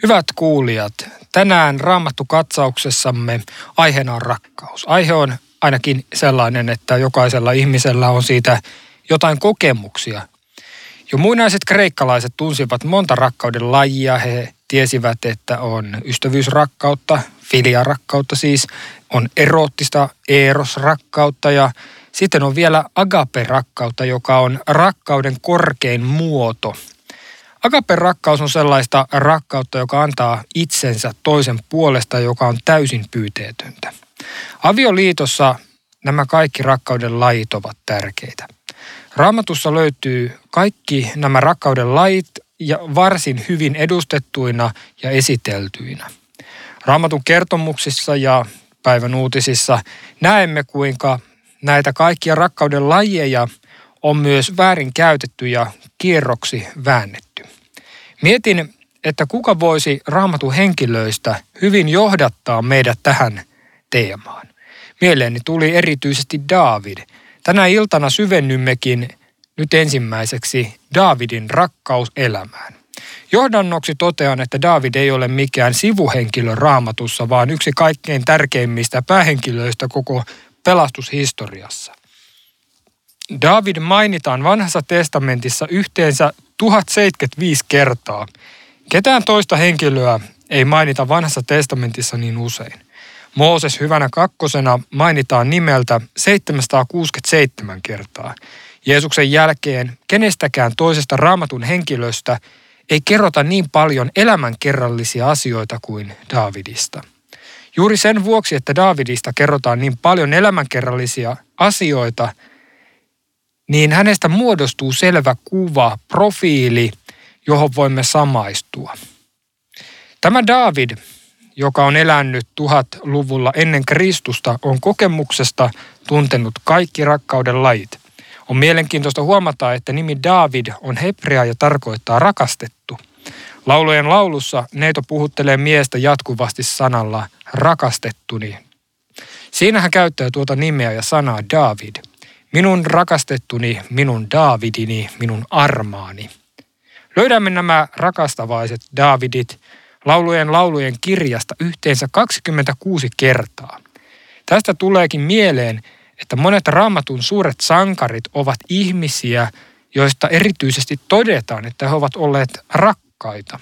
Hyvät kuulijat, tänään Raamattu-katsauksessamme aiheena on rakkaus. Aihe on ainakin sellainen, että jokaisella ihmisellä on siitä jotain kokemuksia. Jo muinaiset kreikkalaiset tunsivat monta rakkauden lajia. He tiesivät, että on ystävyysrakkautta, filiarakkautta siis, on eroottista eros-rakkautta ja sitten on vielä agape-rakkautta, joka on rakkauden korkein muoto. Agape-rakkaus on sellaista rakkautta, joka antaa itsensä toisen puolesta, joka on täysin pyyteetöntä. Avioliitossa nämä kaikki rakkauden lajit ovat tärkeitä. Raamatussa löytyy kaikki nämä rakkauden lajit ja varsin hyvin edustettuina ja esiteltyinä. Raamatun kertomuksissa ja päivän uutisissa näemme, kuinka näitä kaikkia rakkauden lajeja on myös väärin käytetty ja kierroksi väännetty. Mietin, että kuka voisi Raamatun henkilöistä hyvin johdattaa meidät tähän teemaan. Mieleeni tuli erityisesti Daavid. Tänä iltana syvennymmekin nyt ensimmäiseksi Daavidin rakkauselämään. Johdannoksi totean, että Daavid ei ole mikään sivuhenkilö Raamatussa, vaan yksi kaikkein tärkeimmistä päähenkilöistä koko pelastushistoriassa. Daavid mainitaan Vanhassa testamentissa yhteensä 1075 kertaa. Ketään toista henkilöä ei mainita Vanhassa testamentissa niin usein. Mooses hyvänä kakkosena mainitaan nimeltä 767 kertaa. Jeesuksen jälkeen kenestäkään toisesta Raamatun henkilöstä ei kerrota niin paljon elämänkerrallisia asioita kuin Daavidista. Juuri sen vuoksi, että Daavidista kerrotaan niin paljon elämänkerrallisia asioita, niin hänestä muodostuu selvä kuva, profiili, johon voimme samaistua. Tämä Daavid, joka on elänyt 1000-luvulla ennen Kristusta, on kokemuksesta tuntenut kaikki rakkauden lajit. On mielenkiintoista huomata, että nimi Daavid on hebrea ja tarkoittaa rakastettu. Laulujen laulussa neito puhuttelee miestä jatkuvasti sanalla rakastettuni. Siinä hän käyttää tuota nimeä ja sanaa Daavid. Minun rakastettuni, minun Daavidini, minun armaani. Löydämme nämä rakastavaiset Daavidit laulujen kirjasta yhteensä 26 kertaa. Tästä tuleekin mieleen, että monet Raamatun suuret sankarit ovat ihmisiä, joista erityisesti todetaan, että he ovat olleet rakkaita.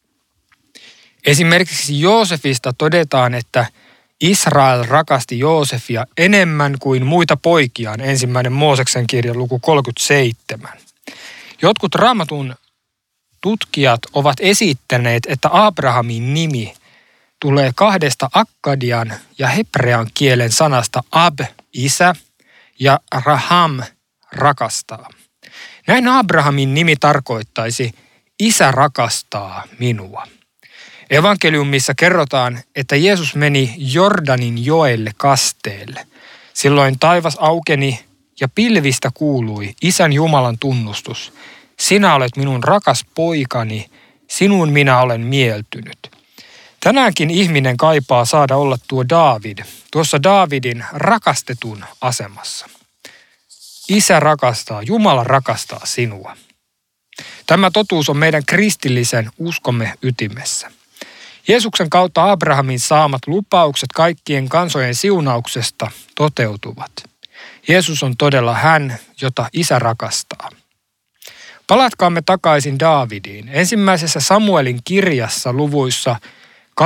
Esimerkiksi Joosefista todetaan, että Israel rakasti Joosefia enemmän kuin muita poikiaan, 1. Mooseksen kirja luku 37. Jotkut Raamatun tutkijat ovat esittäneet, että Abrahamin nimi tulee kahdesta akkadian ja hebrean kielen sanasta ab, isä, ja raham, rakastaa. Näin Abrahamin nimi tarkoittaisi, isä rakastaa minua. Evankeliumissa kerrotaan, että Jeesus meni Jordanin joelle kasteelle. Silloin taivas aukeni ja pilvistä kuului Isän Jumalan tunnustus. Sinä olet minun rakas poikani, sinuun minä olen mieltynyt. Tänäänkin ihminen kaipaa saada olla tuo Daavid, tuossa Daavidin rakastetun asemassa. Isä rakastaa, Jumala rakastaa sinua. Tämä totuus on meidän kristillisen uskomme ytimessä. Jeesuksen kautta Abrahamin saamat lupaukset kaikkien kansojen siunauksesta toteutuvat. Jeesus on todella hän, jota Isä rakastaa. Palatkaamme takaisin Daavidiin. Ensimmäisessä Samuelin kirjassa luvuissa 18-20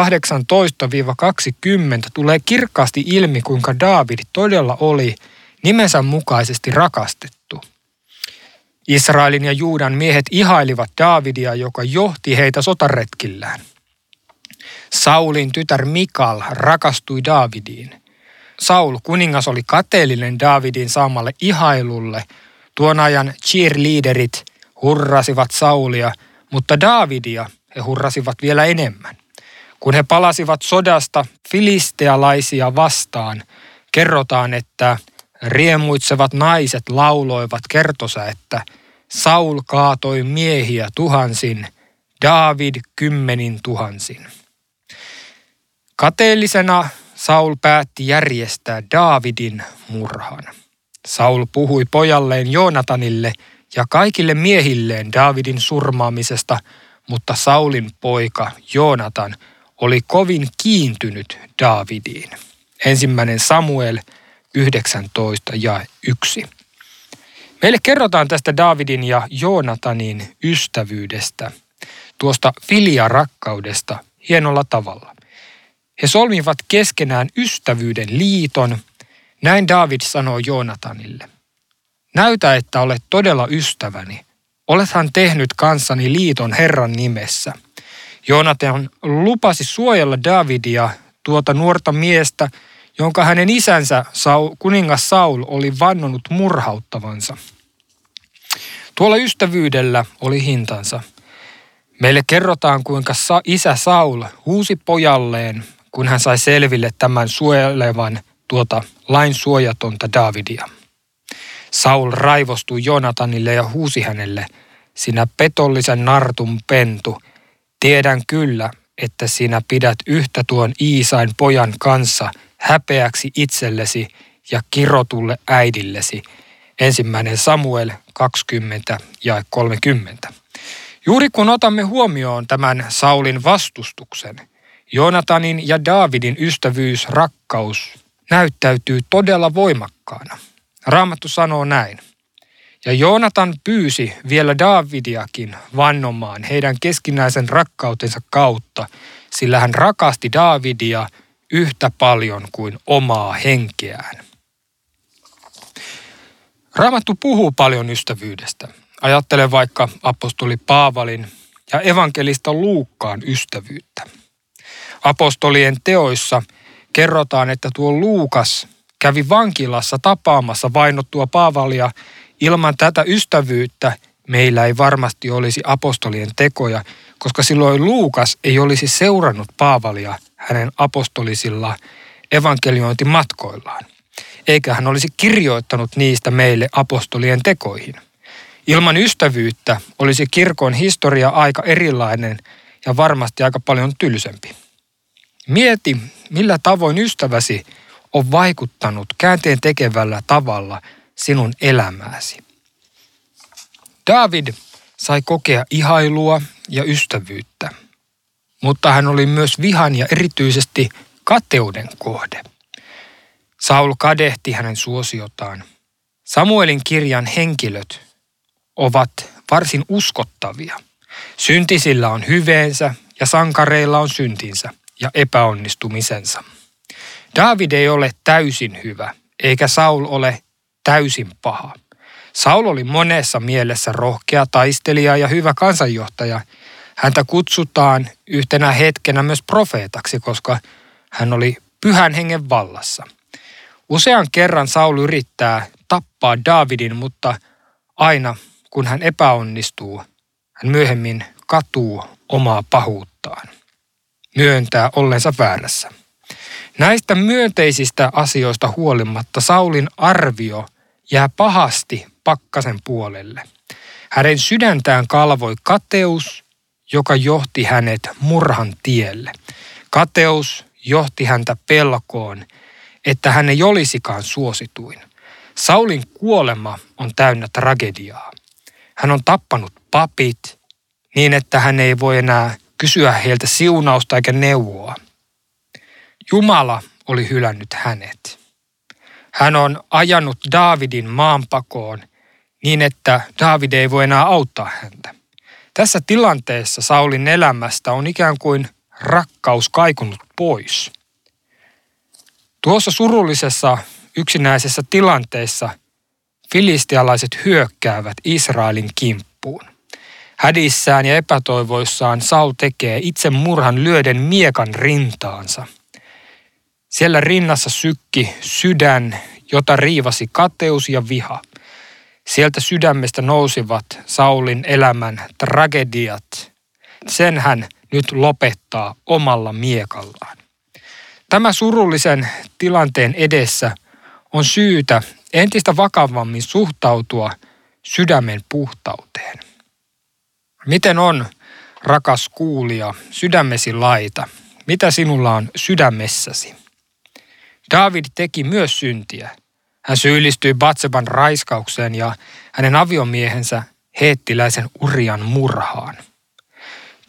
tulee kirkkaasti ilmi, kuinka Daavid todella oli nimensä mukaisesti rakastettu. Israelin ja Juudan miehet ihailivat Daavidia, joka johti heitä sotaretkillään. Saulin tytär Mikal rakastui Daavidiin. Saul kuningas oli kateellinen Daavidin saamalle ihailulle. Tuon ajan cheerleaderit hurrasivat Saulia, mutta Daavidia he hurrasivat vielä enemmän. Kun he palasivat sodasta filistealaisia vastaan, kerrotaan, että riemuitsevat naiset lauloivat kertosäettä, Saul kaatoi miehiä tuhansin, Daavid 10 000. Kateellisena Saul päätti järjestää Daavidin murhan. Saul puhui pojalleen Joonatanille ja kaikille miehilleen Daavidin surmaamisesta, mutta Saulin poika Joonatan oli kovin kiintynyt Daavidiin. 1. Samuel 19:1. Meille kerrotaan tästä Daavidin ja Joonatanin ystävyydestä, tuosta filia-rakkaudesta hienolla tavalla. He solmivat keskenään ystävyyden liiton. Näin Daavid sanoi Joonatanille: näytä, että olet todella ystäväni. Olethan tehnyt kanssani liiton Herran nimessä. Joonatan lupasi suojella Daavidia, tuota nuorta miestä, jonka hänen isänsä kuningas Saul oli vannonut murhauttavansa. Tuolla ystävyydellä oli hintansa. Meille kerrotaan, kuinka isä Saul huusi pojalleen, kun hän sai selville tämän suojelevan tuota lain suojatonta Daavidia. Saul raivostui Joonatanille ja huusi hänelle: sinä petollisen nartun pentu, tiedän kyllä, että sinä pidät yhtä tuon Iisain pojan kanssa häpeäksi itsellesi ja kirotulle äidillesi. 1. Samuel 20:30. Juuri kun otamme huomioon tämän Saulin vastustuksen, Joonatanin ja Daavidin ystävyysrakkaus näyttäytyy todella voimakkaana. Raamattu sanoo näin: ja Joonatan pyysi vielä Daavidiakin vannomaan heidän keskinäisen rakkautensa kautta, sillä hän rakasti Daavidia yhtä paljon kuin omaa henkeään. Raamattu puhuu paljon ystävyydestä. Ajattele vaikka apostoli Paavalin ja evankelista Luukkaan ystävyyttä. Apostolien teoissa kerrotaan, että tuo Luukas kävi vankilassa tapaamassa vainottua Paavalia. Ilman tätä ystävyyttä meillä ei varmasti olisi apostolien tekoja, koska silloin Luukas ei olisi seurannut Paavalia hänen apostolisilla evankeliointimatkoillaan, eikä hän olisi kirjoittanut niistä meille apostolien tekoihin. Ilman ystävyyttä olisi kirkon historia aika erilainen ja varmasti aika paljon tylsempi. Mieti, millä tavoin ystäväsi on vaikuttanut käänteen tekevällä tavalla sinun elämääsi. Daavid sai kokea ihailua ja ystävyyttä, mutta hän oli myös vihan ja erityisesti kateuden kohde. Saul kadehti hänen suosiotaan. Samuelin kirjan henkilöt ovat varsin uskottavia. Syntisillä on hyveensä ja sankareilla on syntinsä ja epäonnistumisensa. Daavid ei ole täysin hyvä, eikä Saul ole täysin paha. Saul oli monessa mielessä rohkea taistelija ja hyvä kansanjohtaja. Häntä kutsutaan yhtenä hetkenä myös profeetaksi, koska hän oli pyhän hengen vallassa. Usean kerran Saul yrittää tappaa Daavidin, mutta aina kun hän epäonnistuu, hän myöhemmin katuu omaa pahuuttaan. Myöntää ollensa väärässä. Näistä myönteisistä asioista huolimatta Saulin arvio jää pahasti pakkasen puolelle. Hänen sydäntään kalvoi kateus, joka johti hänet murhan tielle. Kateus johti häntä pelkoon, että hän ei olisikaan suosituin. Saulin kuolema on täynnä tragediaa. Hän on tappanut papit niin, että hän ei voi enää kysyä heiltä siunausta eikä neuvoa. Jumala oli hylännyt hänet. Hän on ajanut Daavidin maanpakoon niin, että Daavid ei voi enää auttaa häntä. Tässä tilanteessa Saulin elämästä on ikään kuin rakkaus kaikunut pois. Tuossa surullisessa yksinäisessä tilanteessa filistialaiset hyökkäävät Israelin kimppuun. Hädissään ja epätoivoissaan Saul tekee itsemurhan lyöden miekan rintaansa. Siellä rinnassa sykki sydän, jota riivasi kateus ja viha. Sieltä sydämestä nousivat Saulin elämän tragediat. Sen hän nyt lopettaa omalla miekallaan. Tämä surullisen tilanteen edessä on syytä entistä vakavammin suhtautua sydämen puhtauteen. Miten on, rakas kuulija, sydämesi laita? Mitä sinulla on sydämessäsi? Daavid teki myös syntiä. Hän syyllistyi Batseban raiskaukseen ja hänen aviomiehensä heettiläisen Urian murhaan.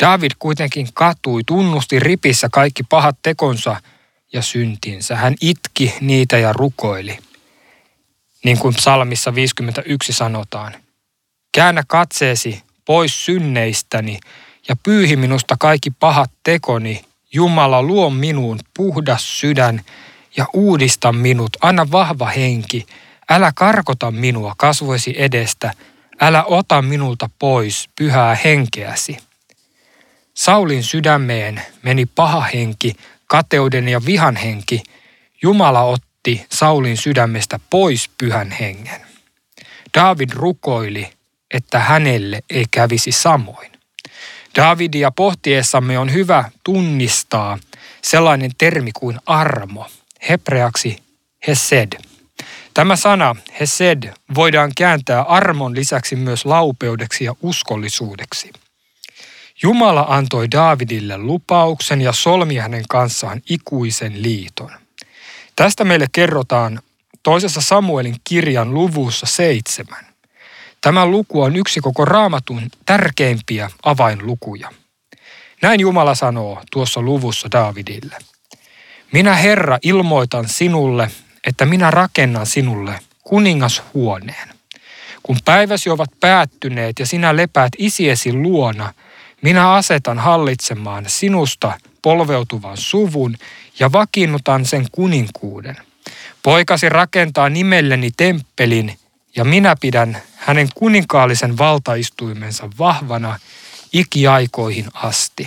Daavid kuitenkin katui, tunnusti ripissä kaikki pahat tekonsa ja syntinsä. Hän itki niitä ja rukoili. Niin kuin psalmissa 51 sanotaan. Käännä katseesi pois synneistäni ja pyyhi minusta kaikki pahat tekoni. Jumala, luo minuun puhdas sydän ja uudista minut. Anna vahva henki. Älä karkota minua kasvoisi edestä. Älä ota minulta pois pyhää henkeäsi. Saulin sydämeen meni paha henki, kateuden ja vihan henki. Jumala otti Saulin sydämestä pois pyhän hengen. Daavid rukoili, että hänelle ei kävisi samoin. Daavidia pohtiessamme on hyvä tunnistaa sellainen termi kuin armo, hebreaksi hesed. Tämä sana hesed voidaan kääntää armon lisäksi myös laupeudeksi ja uskollisuudeksi. Jumala antoi Daavidille lupauksen ja solmi hänen kanssaan ikuisen liiton. Tästä meille kerrotaan toisessa Samuelin kirjan luvussa 7. Tämä luku on yksi koko Raamatun tärkeimpiä avainlukuja. Näin Jumala sanoo tuossa luvussa Daavidille. Minä Herra ilmoitan sinulle, että minä rakennan sinulle kuningashuoneen. Kun päiväsi ovat päättyneet ja sinä lepäät isiesi luona, minä asetan hallitsemaan sinusta polveutuvan suvun ja vakiinnutan sen kuninkuuden. Poikasi rakentaa nimelleni temppelin ja minä pidän hänen kuninkaallisen valtaistuimensa vahvana ikiaikoihin asti.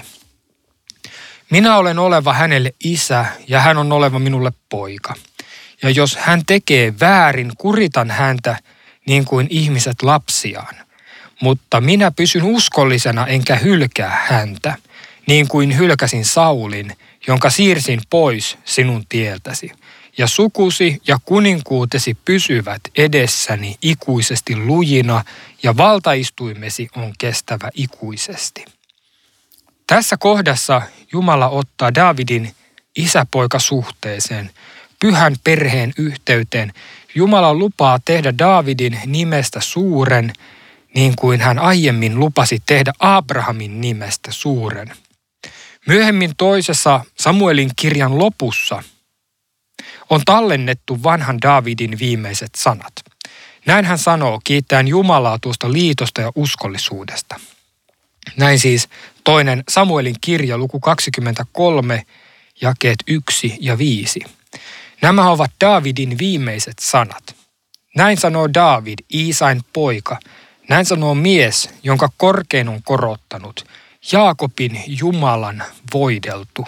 Minä olen oleva hänelle isä ja hän on oleva minulle poika. Ja jos hän tekee väärin, kuritan häntä niin kuin ihmiset lapsiaan. Mutta minä pysyn uskollisena enkä hylkää häntä, niin kuin hylkäsin Saulin, jonka siirsin pois sinun tieltäsi. Ja sukusi ja kuninkuutesi pysyvät edessäni ikuisesti lujina, ja valtaistuimesi on kestävä ikuisesti. Tässä kohdassa Jumala ottaa Daavidin isäpoikasuhteeseen, pyhän perheen yhteyteen. Jumala lupaa tehdä Daavidin nimestä suuren, niin kuin hän aiemmin lupasi tehdä Abrahamin nimestä suuren. Myöhemmin toisessa Samuelin kirjan lopussa on tallennettu vanhan Daavidin viimeiset sanat. Näin hän sanoo kiittäen Jumalaa tuosta liitosta ja uskollisuudesta. Näin siis toinen Samuelin kirja luku 23, jakeet 1 ja 5. Nämä ovat Daavidin viimeiset sanat. Näin sanoo Daavid, Iisain poika. Näin sanoo mies, jonka korkein on korottanut, Jaakobin Jumalan voideltu.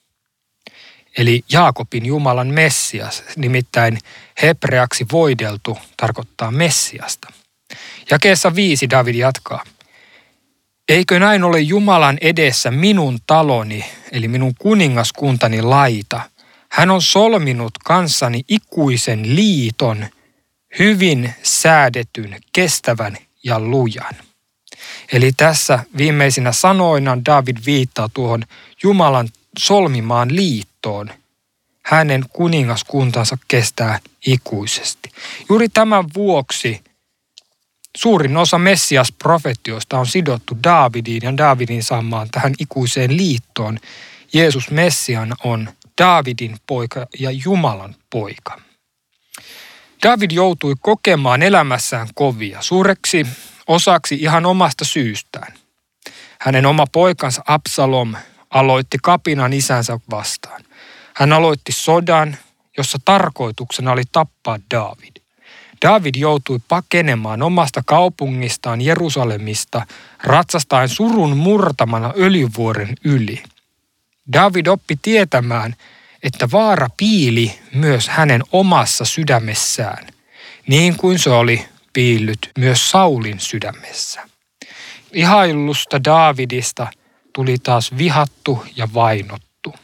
Eli Jaakobin Jumalan Messias, nimittäin hebreaksi voideltu tarkoittaa Messiasta. Jakeessa 5 Daavid jatkaa. Eikö näin ole Jumalan edessä minun taloni, eli minun kuningaskuntani laita? Hän on solminut kanssani ikuisen liiton, hyvin säädetyn, kestävän ja lujan. Eli tässä viimeisinä sanoina Daavid viittaa tuohon Jumalan solmimaan liittoon. Hänen kuningaskuntansa kestää ikuisesti. Juuri tämän vuoksi suurin osa Messias-profetioista on sidottu Daavidiin ja Daavidin saamaan tähän ikuiseen liittoon. Jeesus Messian on Daavidin poika ja Jumalan poika. Daavid joutui kokemaan elämässään kovia, suureksi osaksi ihan omasta syystään. Hänen oma poikansa Absalom aloitti kapinan isänsä vastaan. Hän aloitti sodan, jossa tarkoituksena oli tappaa Daavid. Daavid joutui pakenemaan omasta kaupungistaan Jerusalemista ratsastaen surun murtamana öljyvuoren yli. Daavid oppi tietämään, että vaara piili myös hänen omassa sydämessään, niin kuin se oli piillyt myös Saulin sydämessä. Ihaillusta Daavidista tuli taas vihattu ja vainottu.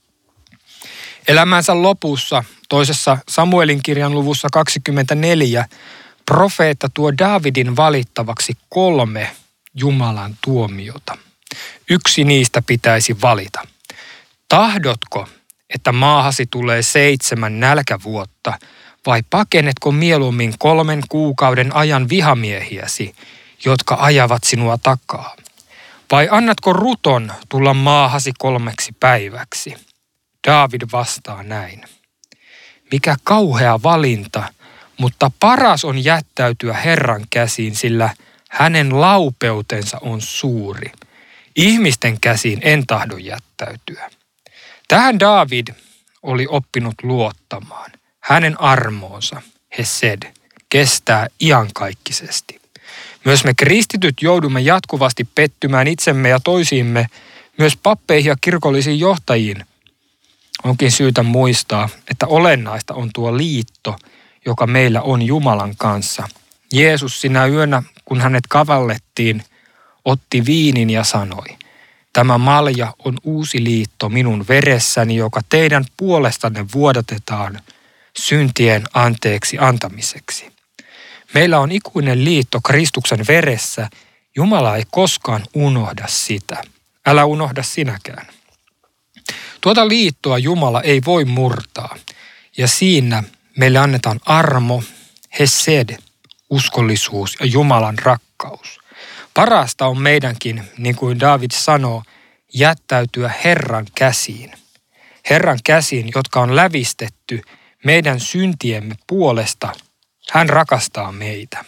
Elämänsä lopussa, toisessa Samuelin kirjan luvussa 24, profeetta tuo Daavidin valittavaksi 3 Jumalan tuomiota. Yksi niistä pitäisi valita. Tahdotko, että maahasi tulee 7 nälkävuotta, vai pakenetko mieluummin 3 kuukauden ajan vihamiehiäsi, jotka ajavat sinua takaa? Vai annatko ruton tulla maahasi 3 päiväksi? Daavid vastaa näin. Mikä kauhea valinta, mutta paras on jättäytyä Herran käsiin, sillä hänen laupeutensa on suuri. Ihmisten käsiin en tahdo jättäytyä. Tähän Daavid oli oppinut luottamaan. Hänen armoonsa, hesed, kestää iankaikkisesti. Myös me kristityt joudumme jatkuvasti pettymään itsemme ja toisiimme, myös pappeihin ja kirkollisiin johtajiin. Onkin syytä muistaa, että olennaista on tuo liitto, joka meillä on Jumalan kanssa. Jeesus sinä yönä, kun hänet kavallettiin, otti viinin ja sanoi, tämä malja on uusi liitto minun veressäni, joka teidän puolestanne vuodatetaan syntien anteeksi antamiseksi. Meillä on ikuinen liitto Kristuksen veressä. Jumala ei koskaan unohda sitä. Älä unohda sinäkään. Tuota liittoa Jumala ei voi murtaa. Ja siinä meille annetaan armo, hesed, uskollisuus ja Jumalan rakkaus. Parasta on meidänkin, niin kuin Daavid sanoo, jättäytyä Herran käsiin. Herran käsiin, jotka on lävistetty meidän syntiemme puolesta. Hän rakastaa meitä.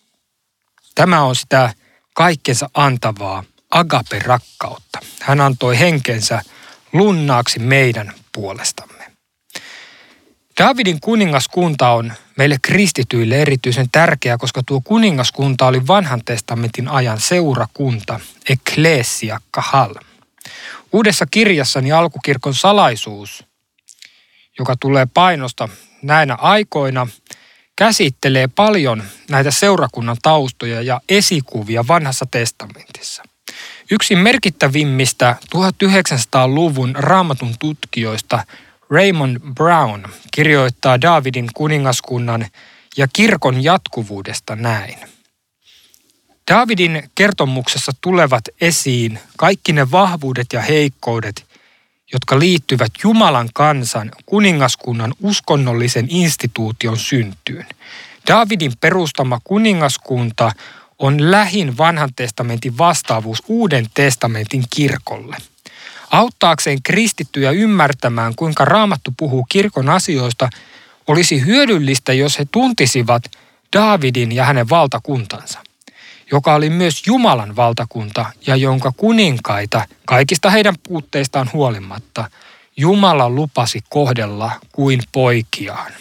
Tämä on sitä kaikkensa antavaa agape-rakkautta. Hän antoi henkensä lunnaaksi meidän puolestamme. Daavidin kuningaskunta on meille kristityille erityisen tärkeä, koska tuo kuningaskunta oli vanhan testamentin ajan seurakunta, ekklesia kahal. Uudessa kirjassani Alkukirkon salaisuus, joka tulee painosta näinä aikoina, käsittelee paljon näitä seurakunnan taustoja ja esikuvia vanhassa testamentissa. Yksi merkittävimmistä 1900-luvun Raamatun tutkijoista Raymond Brown kirjoittaa Daavidin kuningaskunnan ja kirkon jatkuvuudesta näin. Daavidin kertomuksessa tulevat esiin kaikki ne vahvuudet ja heikkoudet, jotka liittyvät Jumalan kansan kuningaskunnan uskonnollisen instituution syntyyn. Daavidin perustama kuningaskunta on lähin vanhan testamentin vastaavuus Uuden testamentin kirkolle. Auttaakseen kristittyjä ymmärtämään, kuinka Raamattu puhuu kirkon asioista, olisi hyödyllistä, jos he tuntisivat Daavidin ja hänen valtakuntansa, joka oli myös Jumalan valtakunta ja jonka kuninkaita kaikista heidän puutteistaan huolimatta Jumala lupasi kohdella kuin poikiaan.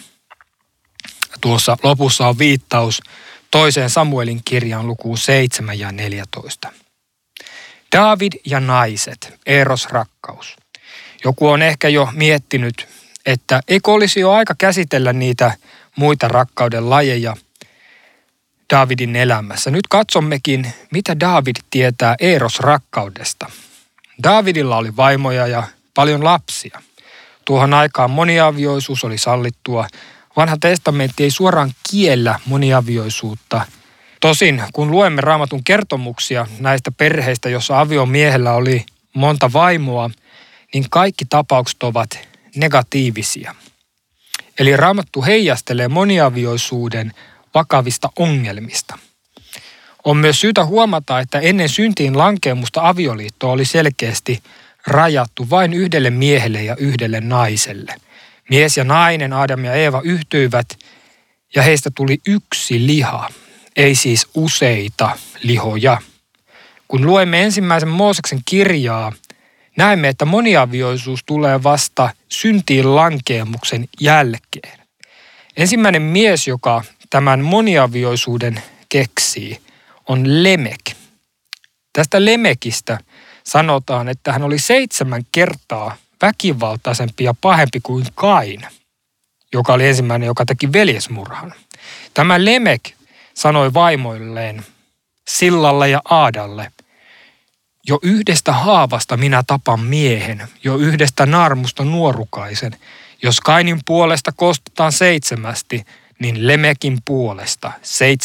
Tuossa lopussa on viittaus 2. Samuelin kirjan lukuun 7 ja 14. Daavid ja naiset, erosrakkaus. Joku on ehkä jo miettinyt, että eikö olisi jo aika käsitellä niitä muita rakkauden lajeja Daavidin elämässä. Nyt katsommekin, mitä Daavid tietää erosrakkaudesta. Daavidilla oli vaimoja ja paljon lapsia. Tuohon aikaan moniavioisuus oli sallittua. Vanha testamentti ei suoraan kiellä moniavioisuutta. Tosin, kun luemme Raamatun kertomuksia näistä perheistä, jossa aviomiehellä oli monta vaimoa, niin kaikki tapaukset ovat negatiivisia. Eli Raamattu heijastelee moniavioisuuden vakavista ongelmista. On myös syytä huomata, että ennen syntiin lankeemusta avioliitto oli selkeästi rajattu vain yhdelle miehelle ja yhdelle naiselle. Mies ja nainen, Adam ja Eeva, yhtyivät ja heistä tuli yksi liha, ei siis useita lihoja. Kun luemme ensimmäisen Mooseksen kirjaa, näemme, että moniavioisuus tulee vasta syntiin lankeemuksen jälkeen. Ensimmäinen mies, joka tämän moniavioisuuden keksii, on Lemek. Tästä Lemekistä sanotaan, että hän oli 7 kertaa väkivaltaisempi ja pahempi kuin Kain, joka oli ensimmäinen, joka teki veljesmurhan. Tämä Lemek sanoi vaimoilleen, Sillalle ja Aadalle, jo yhdestä haavasta minä tapan miehen, jo yhdestä naarmusta nuorukaisen. Jos Kainin puolesta kostetaan 7, niin Lemekin puolesta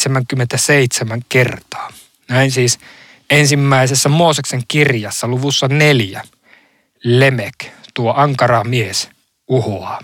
77 kertaa. Näin siis ensimmäisessä Mooseksen kirjassa luvussa 4 Lemek, tuo ankara mies, uhoaa.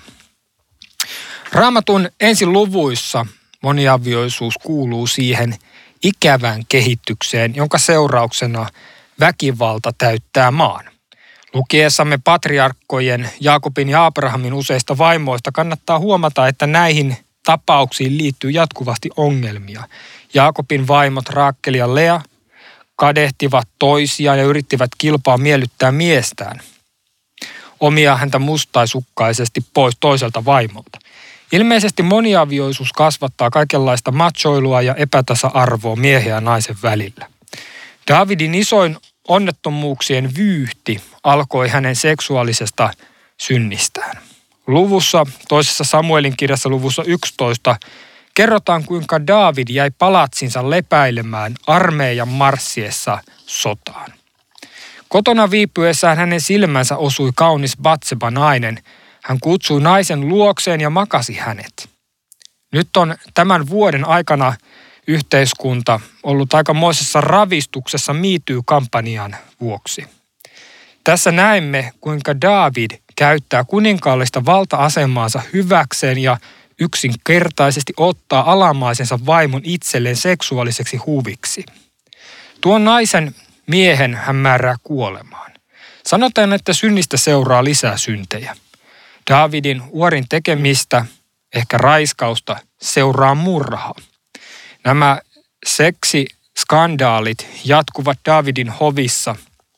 Raamatun ensiluvuissa moniavioisuus kuuluu siihen ikävään kehitykseen, jonka seurauksena väkivalta täyttää maan. Lukiessamme patriarkkojen Jaakobin ja Abrahamin useista vaimoista kannattaa huomata, että näihin tapauksiin liittyy jatkuvasti ongelmia. Jaakobin vaimot Raakkeli ja Lea kadehtivat toisiaan ja yrittivät kilpaa miellyttää miestään. Omia häntä mustaisukkaisesti pois toiselta vaimolta. Ilmeisesti moniavioisuus kasvattaa kaikenlaista machoilua ja epätasa-arvoa miehen ja naisen välillä. Daavidin isoin onnettomuuksien vyyhti alkoi hänen seksuaalisesta synnistään. Toisessa Samuelin kirjassa luvussa 11 kerrotaan, kuinka Daavid jäi palatsinsa lepäilemään armeijan marssiessa sotaan. Kotona viipyessään hänen silmänsä osui kaunis Batseba nainen. Hän kutsui naisen luokseen ja makasi hänet. Nyt on tämän vuoden aikana yhteiskunta ollut aikamoisessa ravistuksessa Me Too-kampanjan vuoksi. Tässä näemme, kuinka Daavid käyttää kuninkaallista valta-asemaansa hyväkseen ja yksinkertaisesti ottaa alamaisensa vaimon itselleen seksuaaliseksi huviksi. Tuon naisen miehen hän määrää kuolemaan. Sanotaan, että synnistä seuraa lisää syntejä. Daavidin uorin tekemistä, ehkä raiskausta, seuraa murha. Nämä seksiskandaalit jatkuvat Daavidin hovissa.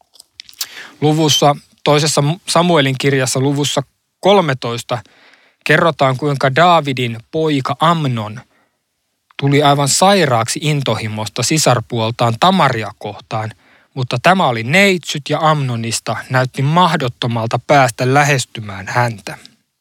Toisessa Samuelin kirjassa luvussa 13 kerrotaan, kuinka Daavidin poika Amnon tuli aivan sairaaksi intohimosta sisarpuoltaan Tamaria kohtaan, mutta tämä oli neitsyt ja Amnonista näytti mahdottomalta päästä lähestymään häntä.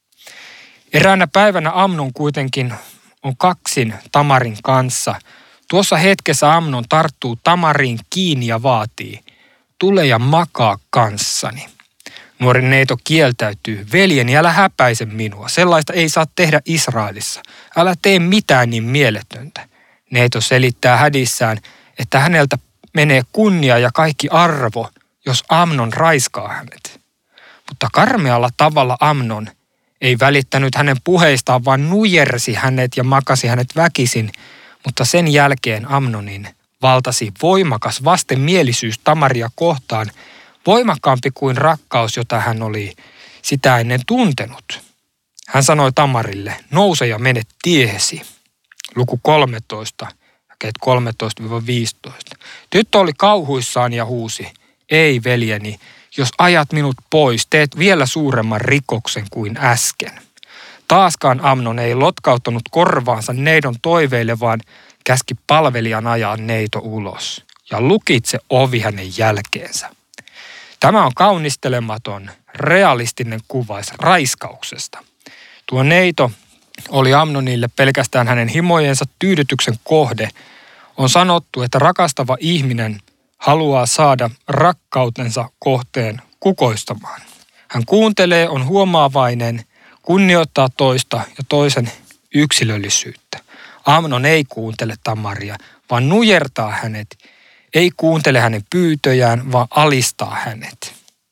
Eräänä päivänä Amnon kuitenkin on kaksin Tamarin kanssa. Tuossa hetkessä Amnon tarttuu Tamariin kiinni ja vaatii, tule ja makaa kanssani. Nuori neito kieltäytyy, veljeni, älä häpäise minua, sellaista ei saa tehdä Israelissa. Älä tee mitään niin mieletöntä. Neito selittää hädissään, että häneltä menee kunnia ja kaikki arvo, jos Amnon raiskaa hänet. Mutta karmealla tavalla Amnon ei välittänyt hänen puheistaan, vaan nujersi hänet ja makasi hänet väkisin, mutta sen jälkeen Amnonin valtasi voimakas vastenmielisyys Tamaria kohtaan, voimakkaampi kuin rakkaus, jota hän oli sitä ennen tuntenut. Hän sanoi Tamarille, nouse ja mene tiehesi. Luku 13, jakeet 13-15. Tyttö oli kauhuissaan ja huusi, ei veljeni, jos ajat minut pois, teet vielä suuremman rikoksen kuin äsken. Taaskaan Amnon ei lotkauttanut korvaansa neidon toiveille, vaan käski palvelijan ajaa neito ulos ja lukitse ovi hänen jälkeensä. Tämä on kaunistelematon, realistinen kuvaus raiskauksesta. Tuo neito oli Amnonille pelkästään hänen himojensa tyydytyksen kohde. On sanottu, että rakastava ihminen haluaa saada rakkautensa kohteen kukoistamaan. Hän kuuntelee, on huomaavainen, kunnioittaa toista ja toisen yksilöllisyyttä. Amnon ei kuuntele Tamaria, vaan nujertaa hänet. Ei kuuntele hänen pyytöjään, vaan alistaa hänet.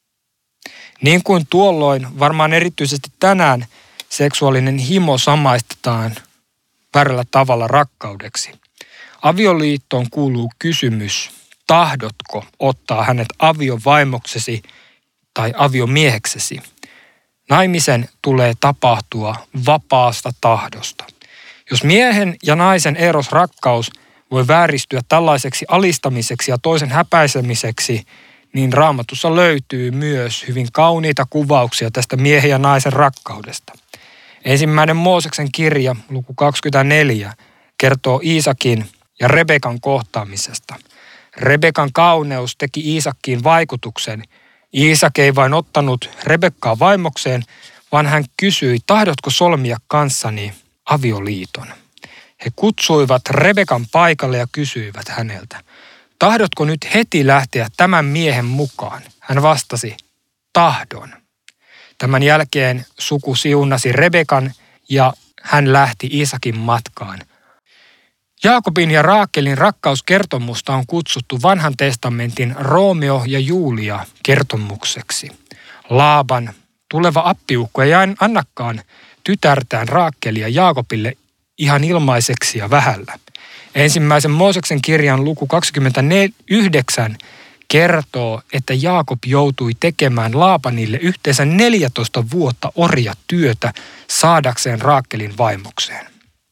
Niin kuin tuolloin, varmaan erityisesti tänään, seksuaalinen himo samaistetaan väärällä tavalla rakkaudeksi. Avioliittoon kuuluu kysymys, tahdotko ottaa hänet aviovaimoksesi tai aviomieheksesi? Naimisen tulee tapahtua vapaasta tahdosta. Jos miehen ja naisen eros-rakkaus voi vääristyä tällaiseksi alistamiseksi ja toisen häpäisemiseksi, niin Raamatussa löytyy myös hyvin kauniita kuvauksia tästä miehen ja naisen rakkaudesta. Ensimmäinen Mooseksen kirja, luku 24, kertoo Iisakin ja Rebekan kohtaamisesta. Rebekan kauneus teki Iisakkiin vaikutuksen. Iisak ei vain ottanut Rebekkaa vaimokseen, vaan hän kysyi, tahdotko solmia kanssani avioliiton? He kutsuivat Rebekan paikalle ja kysyivät häneltä, tahdotko nyt heti lähteä tämän miehen mukaan? Hän vastasi, tahdon. Tämän jälkeen suku siunasi Rebekan ja hän lähti Iisakin matkaan. Jaakobin ja Raakelin rakkauskertomusta on kutsuttu Vanhan testamentin Roomeo ja Julia kertomukseksi. Laaban, tuleva appiukko, ei annakaan tytärtään Raakelia Jaakobille ihan ilmaiseksi ja vähällä. Ensimmäisen Mooseksen kirjan luku 29 kertoo, että Jaakob joutui tekemään Laabanille yhteensä 14 vuotta orjatyötä saadakseen Raakelin vaimokseen.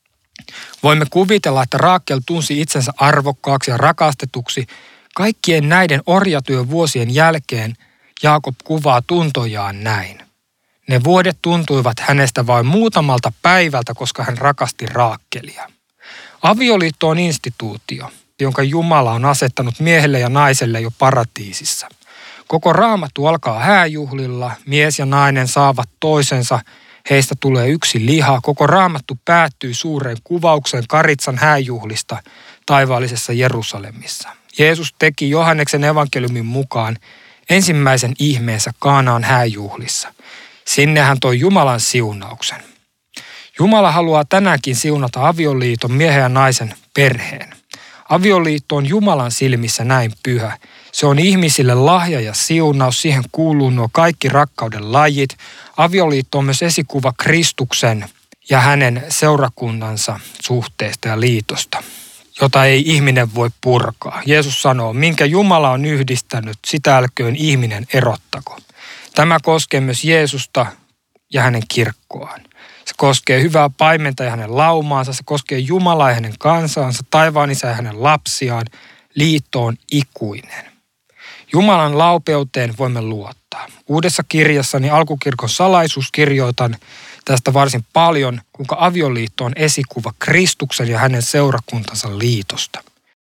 Voimme kuvitella, että Raakel tunsi itsensä arvokkaaksi ja rakastetuksi. Kaikkien näiden orjatyövuosien jälkeen Jaakob kuvaa tuntojaan näin. Ne vuodet tuntuivat hänestä vain muutamalta päivältä, koska hän rakasti Raakelia. Avioliitto on instituutio, jonka Jumala on asettanut miehelle ja naiselle jo paratiisissa. Koko Raamattu alkaa hääjuhlilla, mies ja nainen saavat toisensa, heistä tulee yksi liha. Koko Raamattu päättyy suureen kuvaukseen Karitsan hääjuhlista taivaallisessa Jerusalemissa. Jeesus teki Johanneksen evankeliumin mukaan ensimmäisen ihmeensä Kaanaan hääjuhlissa. Sinne hän toi Jumalan siunauksen. Jumala haluaa tänäänkin siunata avioliiton miehen ja naisen perheen. Avioliitto on Jumalan silmissä näin pyhä. Se on ihmisille lahja ja siunaus, siihen kuuluu nuo kaikki rakkauden lajit. Avioliitto on myös esikuva Kristuksen ja hänen seurakuntansa suhteesta ja liitosta, jota ei ihminen voi purkaa. Jeesus sanoo, minkä Jumala on yhdistänyt, sitä älköön ihminen erottako. Tämä koskee myös Jeesusta ja hänen kirkkoaan. Se koskee hyvää paimenta ja hänen laumaansa, se koskee Jumalaa ja hänen kansansa, taivaan isää ja hänen lapsiaan. Liitto on ikuinen. Jumalan laupeuteen voimme luottaa. Uudessa kirjassani Alkukirkon salaisuus kirjoitan tästä varsin paljon, kuinka avioliitto on esikuva Kristuksen ja hänen seurakuntansa liitosta.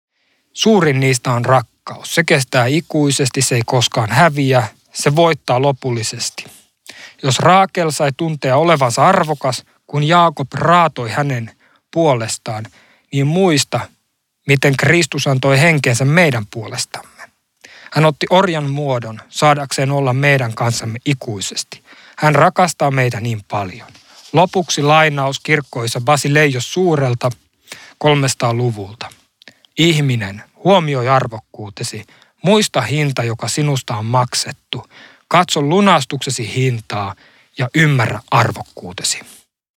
Suurin niistä on rakkaus. Se kestää ikuisesti, se ei koskaan häviä, se voittaa lopullisesti. Jos Raakel sai tuntea olevansa arvokas, kun Jaakob raatoi hänen puolestaan, niin muista, miten Kristus antoi henkensä meidän puolestamme. Hän otti orjan muodon saadakseen olla meidän kanssamme ikuisesti. Hän rakastaa meitä niin paljon. Lopuksi lainaus kirkkoisa Basileios Suurelta 300-luvulta. Ihminen, huomioi arvokkuutesi, muista hinta, joka sinusta on maksettu. Katso lunastuksesi hintaa ja ymmärrä arvokkuutesi.